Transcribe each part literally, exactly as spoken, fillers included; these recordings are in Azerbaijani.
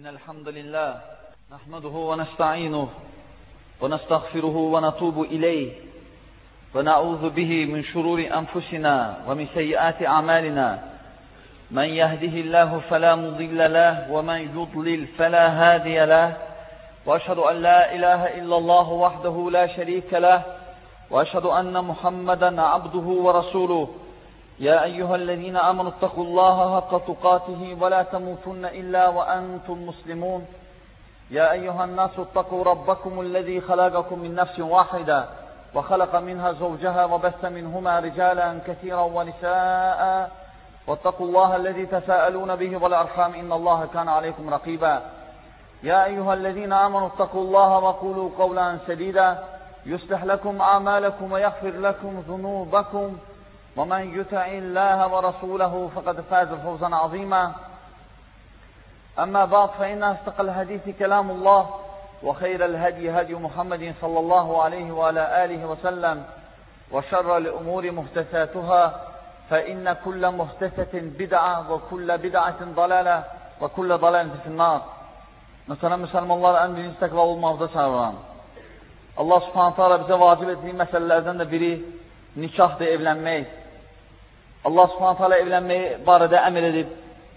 إن الحمد لله نحمده ونستعينه ونستغفره ونتوب إليه ونعوذ به من شرور أنفسنا ومن سيئات أعمالنا من يهده الله فلا مضل له ومن يضلل فلا هادي له وأشهد أن لا إله إلا الله وحده لا شريك له وأشهد أن محمدا عبده ورسوله يا أيها الذين آمنوا اتقوا الله حق تقاته ولا تموتن إلا وأنتم مسلمون يا أيها الناس اتقوا ربكم الذي خلقكم من نفس واحدة وخلق منها زوجها وبث منهما رجالا كثيرا ونساء واتقوا الله الذي تساءلون به والأرحام إن الله كان عليكم رقيبا يا أيها الذين آمنوا اتقوا الله وقولوا قولا سديدا يصلح لكم أعمالكم ويغفر لكم ذنوبكم ومن يطع الله ورسوله فقد فاز فوزا عظيما أما بعد فإن أصدق الحديث كلام الله وخير الهدي هدي محمد صلى الله عليه وعلى آله وسلم وشر الأمور محدثاتها فإن كل محدثة بدعة وكل بدعة ضلالة وكل ضلالة في النار. Mesela Müslümanlar en birinci takva olmazda çağıran. Allah subhanahu teala bize vacib ettiği meselelerden de biri nikahdır, evlenmek. Allah subhanahu teala evlenmeyi barədə əmr edib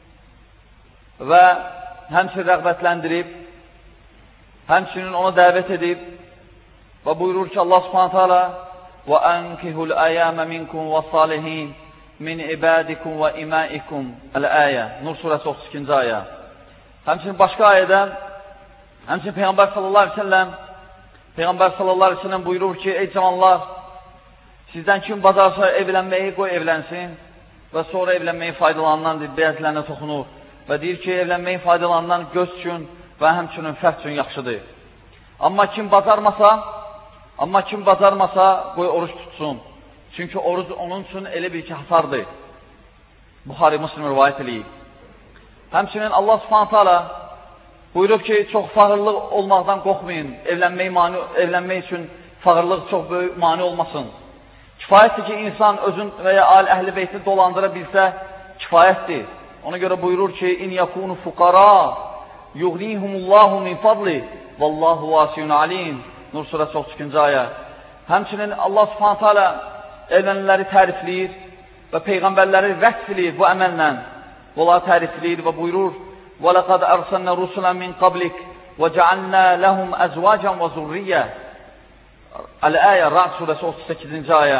və həmçinin rəğbətləndirib, həmçinin ona dəvət edib və buyurur ki, Allah subhanahu teala وَأَنْكِهُ الْأَيَامَ مِنْكُمْ وَالصَّالِحِينَ مِنْ عِبَادِكُمْ وَإِمَائِكُمْ Əl-Əyə Nur surəsi otuz ikinci ayə. Həmçinin başqa ayədə, həmçinin Peyğəmbər sallallahu aleyhi ve sellem Peyğəmbər sallallahu aleyhi ve sellem buyurur ki, ey cavanlar, sizdən kim bacarsa evlənməyi qoy evlənsin və sonra evlənməyi faydalanan bəzilərinə toxunur və deyir ki, evlənməyi faydalanan göz üçün və həmçinin fərd üçün yaxşıdır. Amma kim bacarmasa, amma kim bacarmasa qoy oruç tutsun. Çünki oruç onun üçün elə bir ki, hasardır. Buxari Müslim rivayət eləyib. Həmçinin Allah subhanahu teala buyurub ki, çox fağırlıq olmaqdan qorxmayın, evlənmək, mani, evlənmək üçün fağırlıq çox böyük mani olmasın. Kifayətdir ki, insan özün və ya əhl-i beyti dolandıra bilsə, kifayətdir. Ona görə buyurur ki, İn yakunu fuqara yughnihumullahu min fadli vallahu vasiyun alim. Nur surəsi otuz ikinci ayə. Həmçinin Allah subhanahu teala evlənləri tərifləyir və peyğəmbərləri vəsf eləyir bu əməllə. Onları tərifləyir və buyurur وَلَقَدْ أَرْسَلْنَا رُسُلًا مِنْ قَبْلِكَ وَجَعَلْنَا لَهُمْ أَزْوَاجًا وَذُرِّيَّةً Əl-Əyə Ra'd surəsi otuz səkkizinci ayə.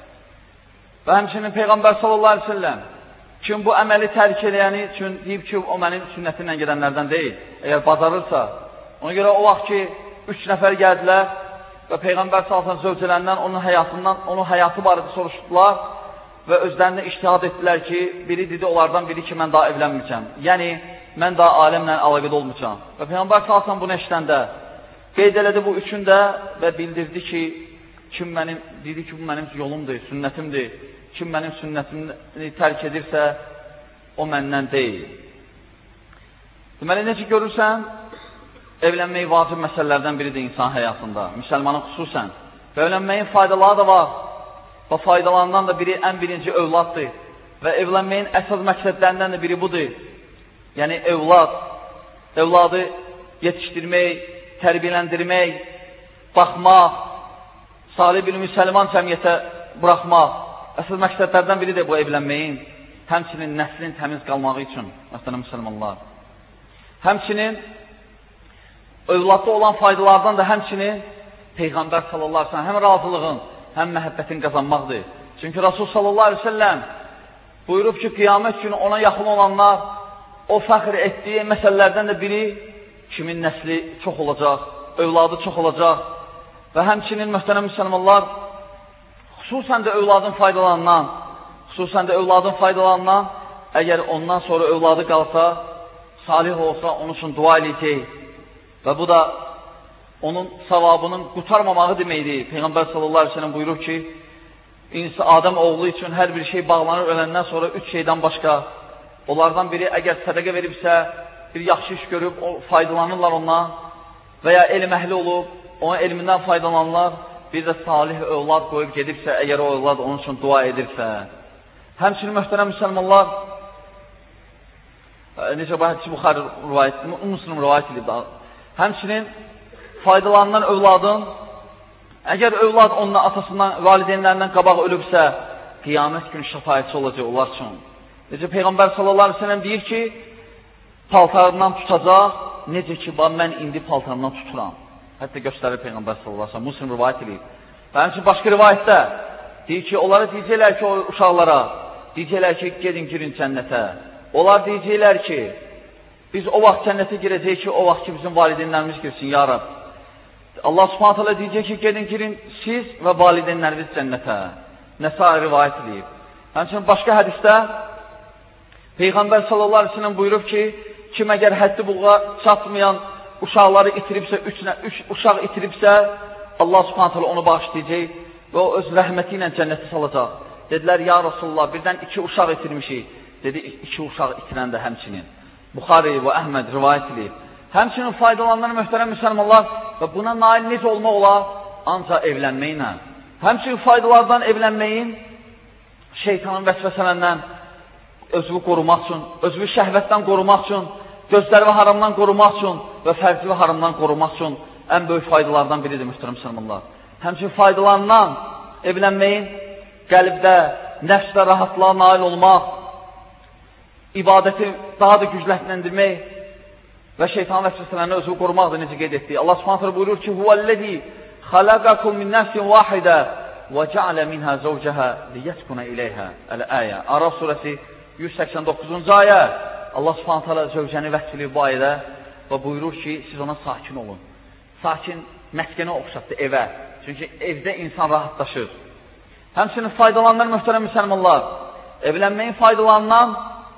Və həmçinin Peyğəmbər sallallahu aleyhi ve sellem kim bu əməli tərk eləyəni üçün deyib ki, o mənim sünnətimlə gedənlərdən deyil. Əgər bacarırsa, ona görə o vaxt ki, üç nəfər gəldilər və Peyğəmbər sallallahu aleyhi ve sellem zövcələrindən onun həyatından, onun həyatı barədə soruşdular və özlərinə iştihad etdilər ki, biri dedi onlardan biri ki, mən daha evlənməyəcəm. Yəni, mən daha aləmlə əlaqədə olmayacam. Və Peyğəmbər sallallahu aleyhi ve sellem bunu eşitəndə qeyd elədi bu üçündə və bildirdi ki, kim mənim, dedi ki, bu mənim yolumdur, sünnətimdir. Kim mənim sünnətimi tərk edirsə, o məndən deyil. Deməli, necə görürsən, evlənmək vacib məsələlərdən biridir insan həyatında, müsəlmanın xüsusən. Və evlənməyin faydaları da var və faydalarından da biri ən birinci övladdır və evlənməyin əsas məqsədlərindən də biri budur. Yəni, övlad, övladı yetişdirmək, tərbiyələndirmək, baxmaq, salih bir müsəlman cəmiyyətə buraxmaq. Əsas məqsədlərdən biridir bu evlənməyin, həmçinin nəslin təmiz qalmağı üçün, məsələn, müsəlmanlar. Həmçinin, övladda olan faydalardan da həmçinin Peyğəmbər sallallahu aleyhi ve sellem həm razılığın, həm məhəbbətin qazanmaqdır. Çünki Rasul sallallahu aleyhi ve sellem buyurub ki, qiyamət günü ona yaxın olanlar o fəxr etdiyi məsələlərdən də biri kimin nəsli çox olacaq, övladı çox olacaq və həmçinin möhtərəm müsəlmanlar xüsusən də övladın faydalanan, xüsusən də övladın faydalanan, əgər ondan sonra övladı qalsa, salih olsa, onun üçün dua eləyəcək və bu da onun savabının qutarmamağı deməkdir. Peyğəmbər sallallahu aleyhi ve sellem buyurur ki, insan Adəm oğlu üçün hər bir şey bağlanır öləndən sonra üç şeydən başqa. Onlardan biri əgər sədəqə veribsə, bir yaxşı iş görüb, o, faydalanırlar ondan və ya elm əhli olub, onun elmindən faydalanırlar, bir də salih övlad qoyub gedibsə, əgər o övlad onun üçün dua edirsə. Həmçinin möhtərəm müsəlmanlar, necə bu hədisi Buxari rivayət, Müslim rivayət edib. Həmçinin faydalanan övladın, əgər övlad onunla, atasından, valideynlərindən qabaq ölübsə, qiyamət günü şəfaətçi olacaq onlar üçün. Necə Peyğəmbər sallallahu aleyhi ve sellem deyir ki, paltarından tutacaq, necə ki, mən indi paltarından tuturam. Hətta göstərir Peyğəmbər sallallahu aleyhi ve sellem, Müslim rivayət edib. Və həmçinin başqa rivayətdə deyir ki, onlara deyəcəklər ki, o uşaqlara, deyəcəklər ki, gedin girin cənnətə. Onlar deyəcəklər ki, biz o vaxt cənnətə girəcəyik ki, o vaxt ki, bizim valideynlərimiz girsin, ya Rab. Allah subhanət hələ deyəcək ki, gedin girin siz və valideynləriniz cənnətə. Nəsa rivayət edib. Həmçinin başqa hədisdə Peyğəmbər sallallahu aleyhi ve sellem buyurub ki, kim əgər həddi buluğa çatmayan uşaqları itiribsə, üç, üç uşaq itiribsə, Allah subhanət hələ onu bağışlayacaq və o öz rəhməti ilə cənnətə salacaq. Dedilər, ya Rasulullah, birdən iki uşaq itirmişik. Dedi, iki uşaq itirən də həmçinin. Buxari və Əhməd rivayət edib. Həmçinin faydalananlar möhtərəm müsəlmanlar və buna nail necə olmaq olar? Ancaq evlənməklə. Həmçinin faydalardan evlənməyin şeytanın vəsvəsələrindən özünü qorumaq üçün, özünü şəhvətdən qorumaq üçün, gözləri haramdan qorumaq üçün və fərqli haramdan qorumaq üçün ən böyük faydalardan biridir mühtərəm müsəlmanlar. Həmçinin faydalarından evlənməyin qəlbdə, nəfsdə rahatlığa nail olmaq, ibadəti daha da gücləndirmək və şeytan vəsvəsələrini özünü qorumaqdır, necə qeyd etdik. Allah subhanətlə buyurur ki, Huvəl-ləzi xaləqəkum min nəfsin vahidə və cəalə minhə zəvcəhə liyyəskuna iləyhə. Əl-əyə. Araf surəsi yüz səksən doqquzuncu ayə. Allah subhanətlə zəvcəni vəsf edir bu ayədə və buyurur ki, siz ona sakin olun. Sakin məskənə oxşatdı evə. Çünki evdə insan rahatlaşır. Həmçinin faydalanlar möhtərəm müsəlmanlar. Evlənməyin faydalarından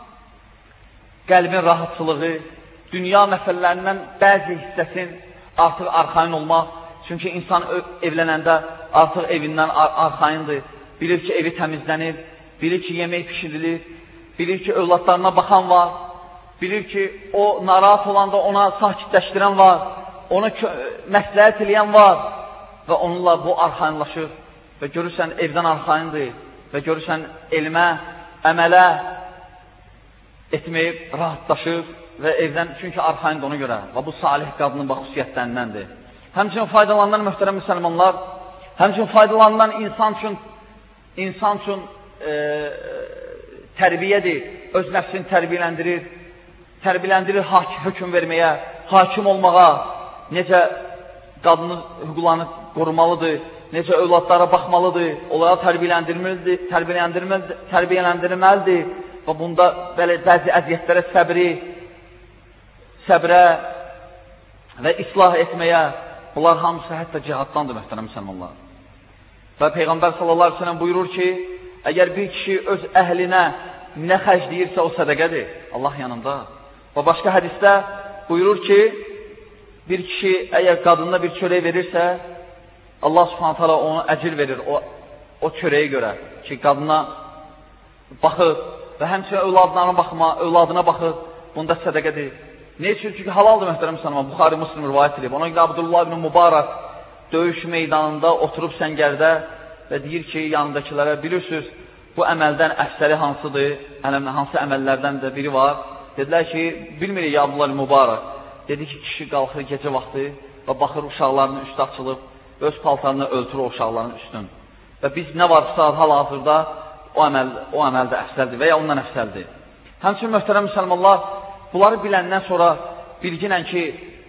qəlbin rahatçılığı, dünya məsələlərindən bəzi hissəsin artıq arxain olmaq. Çünki insan evlənəndə artıq evindən arxaindir. Bilir ki, evi təmizlənir, bilir ki, yemək pişirilir, bilir ki, övladlarına baxan var, bilir ki, o narahat olanda ona sakitləşdirən var, onu məsləhət eləyən var və onunla bu arxainlaşır və görürsən evdən arxaindir və görürsən elmə, əmələ etməyib rahatlaşır və evdən, çünki arxaindir ona görə və bu salih qadının bax xüsusiyyətlərindəndir. Həmçinin faydalandan möhtərəm müsəlmanlar, həmçinin faydalandan insan üçün, insan üçün e, tərbiyədir, öz nəfsini tərbiyələndirir, tərbiyələndirir hökm verməyə, hakim olmağa, necə qadının hüquqlarını qorumalıdır, necə övladlara baxmalıdır, onlara tərbiyələndirməlidir, tərbiyələndirməlidir, tərbiyələndirməlidir və bunda belə bəzi əziyyətlərə səbri, səbrə və islah etməyə, bunlar hamısı hətta cihaddandır, möhtərəm müsəlmanlar. Və Peyğəmbər sallallahu aleyhi ve sellem buyurur ki, əgər bir kişi öz əhlinə nə xərcləyirsə o sədəqədir, Allah yanında. Və başqa hədisdə buyurur ki, bir kişi əgər qadınına bir çörək verirsə, Allah subhanət hala onu əcir verir o, o çörəyə görə ki, qadına baxır və həmçinin övladlarına baxma, övladına baxır, bunda sədəqədir. Ne üçün? Çünki halaldır möhtərəm müsəlman. Buxari Müslim rivayət edib. Ona görə Abdullah ibn Mübarək döyüş meydanında oturub səngərdə və deyir ki, yanındakilərə bilirsiniz, bu əməldən əfsəli hansıdır, hansı əməllərdən də biri var. Dedilər ki, bilmirik ya Abdullah ibn Mübarək. Dedi ki, kişi qalxır gecə vaxtı və baxır uşaqlarının üstü açılıb, öz paltarını öltürür o uşaqların üstün. Və biz nə varsa hal-hazırda o əməl, o əməl də əfsəldir və ya ondan əfsəldir. Həmçinin möhtərəm müsəlmanlar, bunları biləndən sonra bilginən ki,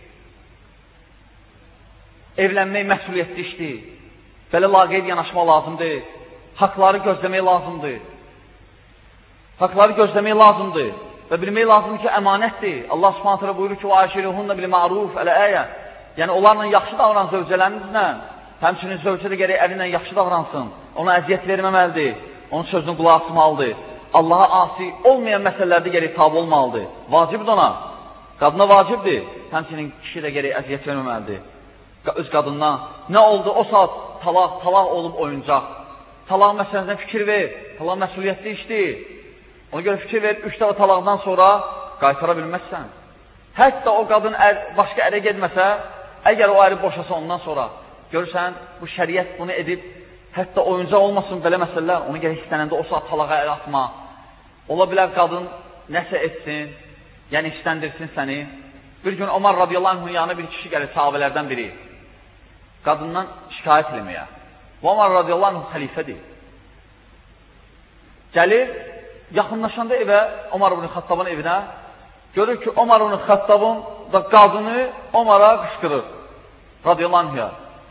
evlənmək məsuliyyətli işdir, belə laqeyd yanaşmaq lazımdır, haqları gözləmək lazımdır, haqları gözləmək lazımdır və bilmək lazımdır ki, əmanətdir. Allah subhanətlə buyurur ki, وَعَشِرُهُنَّ بِالْمَعْرُوفِ əl-əyə. Yəni, onlarla yaxşı davran zövcələrinizlə, həmçinin zövcə də gərək əlinlə yaxşı davransın, ona əziyyət verməməlidir, onun sözünü qulaq asmalıdır. Allaha asi olmayan məsələlərdə gərək tabi olmalıdır. Vacibdir ona. Qadına vacibdir. Həmçinin kişi də gərək əziyyət verməməlidir. Öz qadınına nə oldu? O saat talaq, talaq olub oyuncaq. Talaq məsələsindən fikir ver. Talaq məsuliyyətli işdir. Ona görə fikir ver, üç dəfə talaqdan sonra qaytara bilməzsən. Hətta o qadın ər, başqa ərə gedməsə, əgər o əri boşasa ondan sonra görürsən, bu şəriət bunu edib, hətta oyuncaq olmasın belə məsələlər, onu gərək istənəndə o saat talağa əl atma. Ola bilər qadın nəsə etsin, yəni işləndirsin səni. Bir gün Ömər radiyallahu anh'ın yanına bir kişi gəlir, sahabələrdən biri. Qadından şikayət eləməyə. Ömər radiyallahu anh xəlifədir. Gəlir, yaxınlaşanda evə, Ömər ibn Xattabın evinə, görür ki, Ömər ibn Xattabın da qadını Ömərə qışqırır. Radiyallahu anh'a.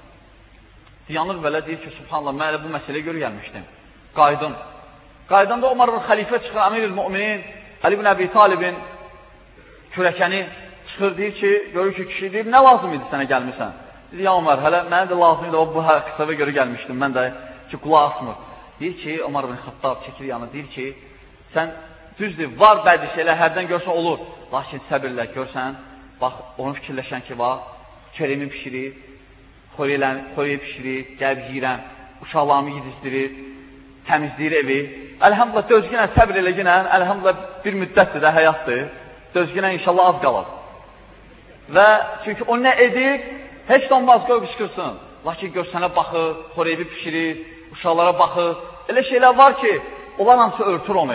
Yanır belə, deyir ki, subhanallah, mən elə bu məsələyə görə gəlmişdim. Qaydım. Qaydanda Ömər ibn xəlifə çıxır, Əmir-ül Müminin, Ali ibn Əbi Talibin kürəkəni çıxır, deyir ki, görür ki, kişi deyir, nə lazım idi sənə gəlmişsən? Deyir, ya Ömər, hələ mənə də lazım idi, o bu qıstava görə gəlmişdim, mən də ki, qulaq asmır. Deyir ki, Ömər ibn Xattab çəkir yanı, deyir ki, sən düzdür, var bəzi şeylər, hərdən görsən olur. Lakin səbirlə görsən, bax, onu fikirləşən ki, bax, keremi pişirir, xoreyi pişirir, gəlb yiyirəm, uşaqlarımı yedizdirir, təmizləyir evi. Əlhamdülillah, dözgünə, səbir elə günə, əlhamdülillah, bir müddətdir də, həyatdır. Dözgünə inşallah az qalır. Və çünki o nə edir, heç də olmaz, qoy qışqırsın. Lakin görsənə baxır, xoreyi pişirir, uşaqlara baxır. Elə şeylər var ki, onlar hansı örtür onu.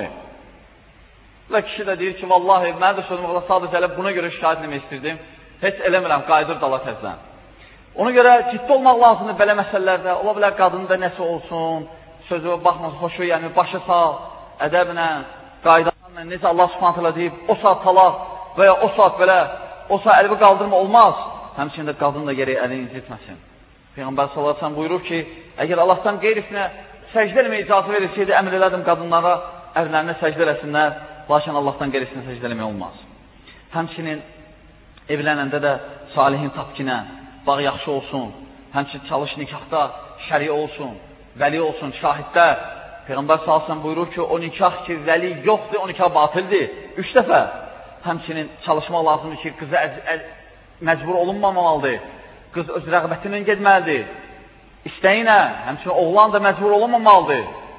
Və kişi də deyir ki, vallahi, mən də sözüm oğla sadəcə elə buna görə şikayət eləmək istirdim. Heç eləmirəm, qayıdır dala təzdən. Ona görə ciddi olmaq lazımdır belə məsələlərdə. Ola bilər qadının da nəsə olsun, sözü baxmasın, xoşu, yəni başa sal, ədəblə, qaydanlarla, necə Allah subhanət hələ deyib, o saat talaq və ya o saat belə, o saat əlbi qaldırma olmaz. Həmçində qadın da gərək əlini incitməsin. Peyğəmbər sallallahu əleyhi və səlləm buyurur ki, əgər Allahdan qeyrisinə səcdə eləməyə icazə verirsəydi, əmr elədim qadınlara, ərlərinə səcdə eləsinlər, lakin Allahdan qeyrisinə səcdə eləmək olmaz. Həmçinin evlənəndə də salihin tapkinə, bağ yaxşı olsun, həmçin çalış nikahda şəri olsun, vəli olsun, şahiddə. Peyğəmbər sallallahu əleyhi və səlləm buyurur ki, o nikah ki, vəli yoxdur, o nikah batildir. Üç dəfə. Həmçinin çalışmaq lazımdır ki, qıza məcbur olunmamalıdır. Qız öz rəğbətindən getməlidir. İstəyinə, həmçinin oğlan da məcbur olunmamalıdır.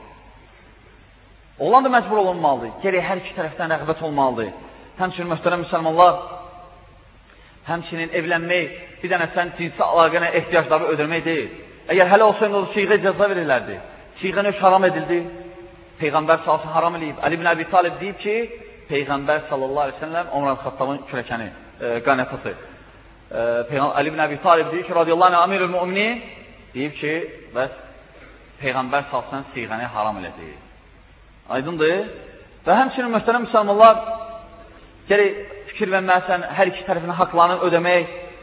Oğlan da məcbur olunmalıdır. Gerək hər iki tərəfdən rəğbət olmalıdır. Həmçinin mühtərəm müsəlmanlar, həmçinin evlənmək, bir dənə sən cinsi əlaqənə ehtiyacları ödəmək deyil. Əgər hələ olsaydı, o siğə cəza verirlərdi. Siğə növ haram edildi. Peyğəmbər sallallahu haram eləyib. Ali ibn Əbi Talib deyib ki, Peyğəmbər sallallahu aleyhi ve sellem Ömər Xattabın kürəkəni, e, qaynatası. E, Ali ibn Əbi Talib deyib ki, radiyallahu anh, Əmir-ül Müminin deyib ki, bəs Peyğəmbər sallallahu aleyhi ve sellem siğəni haram elədi. Aydındır. Və həmçinin mühtərəm müsəlmanlar, gəri fikir verməlisən, hər iki tərəfinin haqlarını ödəmək,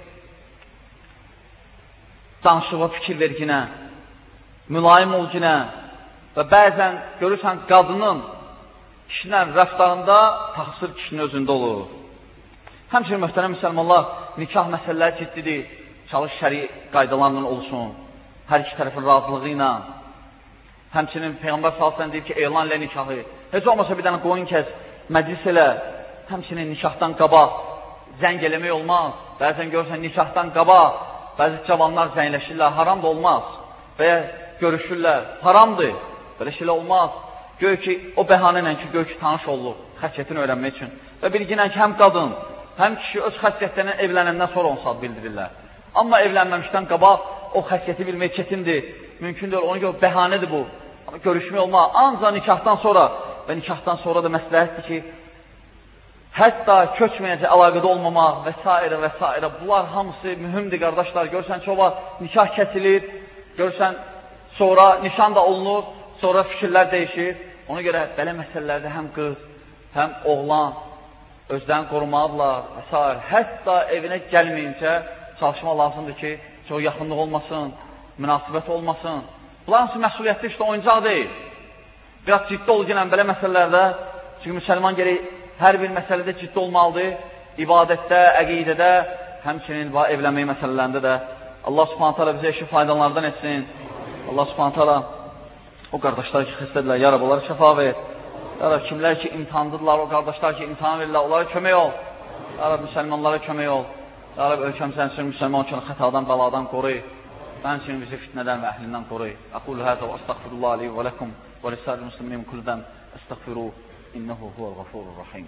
danışığa fikir verginə, mülayim olginə və bəzən görürsən qadının kişinin rəftarında taxsır kişinin özündə olur. Həmçinin mühtərəm müsəlmanlar, nikah məsələləri ciddidir, çalış şəri qaydalarla olsun, hər iki tərəfin razılığı ilə. Həmçinin Peyğəmbər sallallahu əleyhi və səlləm deyib ki, elan ilə nikahı, heç olmasa bir dənə qoyun kəs, məclis elə, həmçinin nikahdan qabaq zəng eləmək olmaz. Bəzən görürsən nikahdan qabaq bəzi cavanlar zəngləşirlər, haram da olmaz. Və ya görüşürlər, haramdır, belə şeylə olmaz. Gör ki, o bəhanə ilə ki, gör ki, tanış olub, xəssiyyətini öyrənmək üçün. Və bilginən ki, həm qadın, həm kişi öz xəssiyyətlərindən evlənəndən sonra on saat bildirirlər. Amma evlənməmişdən qabaq o xəssiyyəti bilmək çətindir, mümkün deyil, ona görə bəhanədir bu. Amma görüşmək olmaz, ancaq nikahdan sonra və nikahdan sonra da məsləhətdir ki, hətta köçməyəcək əlaqədə olmamaq və s. və s. Bunlar hamısı mühümdir, qardaşlar. Görsən ki, o var, nikah kəsilir, görsən sonra nişan da olunur, sonra fikirlər dəyişir. Ona görə belə məsələlərdə həm qız, həm oğlan özlərini qorumalıdırlar və s. Hətta evinə gəlməyincə çalışmaq lazımdır ki, çox yaxınlıq olmasın, münasibət olmasın. Bunlar hamısı məsuliyyətli işte oyuncaq deyil. Biraz ciddi ol gələn belə məsələlərdə, çünki müsəlman gerək hər bir məsələdə ciddi olmalıdır, ibadətdə, əqidədə, həmçinin evlənmək məsələlərində də. Allah subhanət hələ bizə işi faydalardan etsin. Allah subhanət hələ o qardaşlar ki, xəstədirlər, ya Rab, onları şəfa ver. Ya Rab, kimlər ki, imtihandırlar, o qardaşlar ki, imtihan verirlər, onlara kömək ol. Ya Rab, müsəlmanlara kömək ol. Ya Rab, ölkəmizdən üçün müsəlman üçün xətadan, bəladan qoruy. Mənim üçün bizi fitnədən və əhlindən qoruy. Aqulu həzə və əstəğfirullah aleyhi və ləkum və lisəl-i müslimin kuldən əstəğfiruh. إنه هو الغفور الرحيم.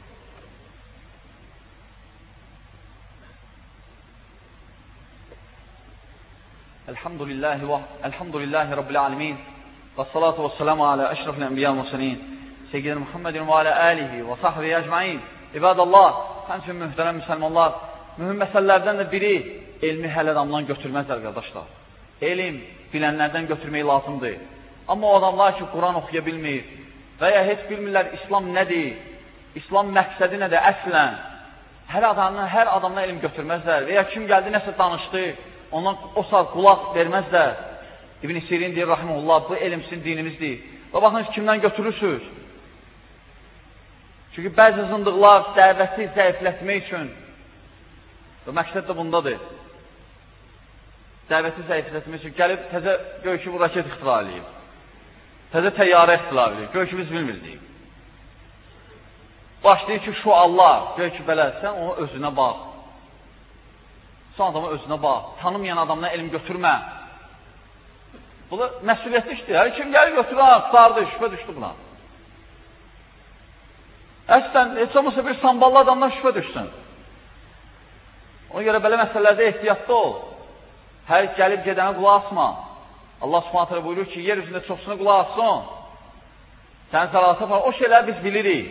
الحمد لله و... الحمد لله رب العالمين والصلاة والسلام على أشرف الأنبياء والمرسلين سيدنا محمد وعلى آله وصحبه أجمعين İbadallah, həmçin mühtərəm müsəlmanlar, mühüm məsələlərdən də biri elmi hələ adamdan götürməzlər, qardaşlar. Elm bilənlərdən götürmək lazımdır. Amma o adamlar ki, Quran oxuya bilmir və ya heç bilmirlər İslam nədir, İslam məqsədi nədir, əslən, hər adamdan, hər adamdan elm götürməzlər və ya kim gəldi, nəsə danışdı, ondan o saat qulaq verməzlər. İbn-i Sirin deyir, rahimullah, bu elm sizin dinimizdir. Və baxın, kimdən götürürsünüz? Çünki bəzi zındıqlar dəvəti zəiflətmək üçün və məqsəd də bundadır. Dəvəti zəiflətmək üçün gəlib təzə göyki bu raket ixtira edib. Təzə təyyarə ixtira edib. Göyki biz bilmirdik. Başlayır ki, şu Allah, göyki belə, sən onu özünə bax. Son adamı özünə bax. Tanımayan adamdan elm götürmə. Bu da məsuliyyətli işdir. Hər kim gəlir götürür, axtardı, şübhə düşdü buna. Əslən, heç olmasa bir samballı adamdan şübhə düşsün. Ona görə belə məsələlərdə ehtiyatlı ol. Hər gəlib gedənə qulaq asma. Allah subhanət hələ buyurur ki, yer üzündə çoxsuna qulaq assın. Sən zərarata falan, o şeyləri biz bilirik.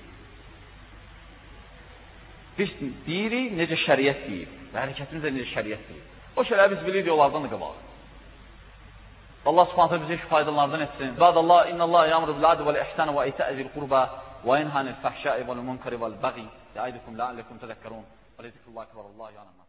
Biz deyirik, necə şəriət deyib və hərəkətimiz də necə şəriət deyib. O şeyləri biz bilirik, onlardan da qabaq. Allah subhanət hələ bizi faydalardan etsin. İbadallah, innallah yamru bil-adi vəl-ihsan və itə'zil qurba və inhanil fəhşai vəl-munkari vəl-bəği yaidukum la'alləkum tədəkkarun və lizikrullah ekber, Allah yanına.